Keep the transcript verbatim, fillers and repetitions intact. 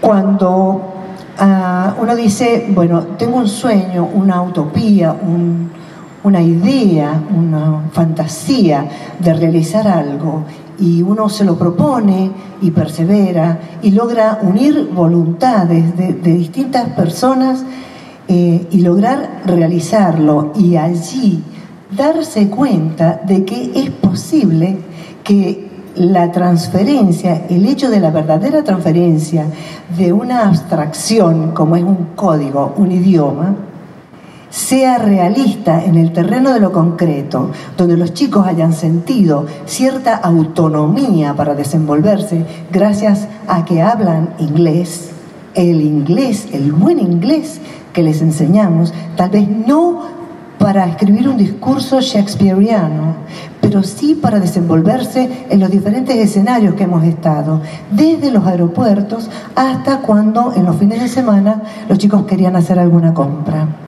cuando uh, uno dice, bueno, tengo un sueño, una utopía, un, una idea, una fantasía de realizar algo, y uno se lo propone y persevera y logra unir voluntades de, de distintas personas eh, y lograr realizarlo, y allí darse cuenta de que es posible que la transferencia, el hecho de la verdadera transferencia de una abstracción como es un código, un idioma, sea realista en el terreno de lo concreto, donde los chicos hayan sentido cierta autonomía para desenvolverse gracias a que hablan inglés, el inglés, el buen inglés que les enseñamos, tal vez no para escribir un discurso shakespeariano, pero sí para desenvolverse en los diferentes escenarios que hemos estado, desde los aeropuertos hasta cuando en los fines de semana los chicos querían hacer alguna compra.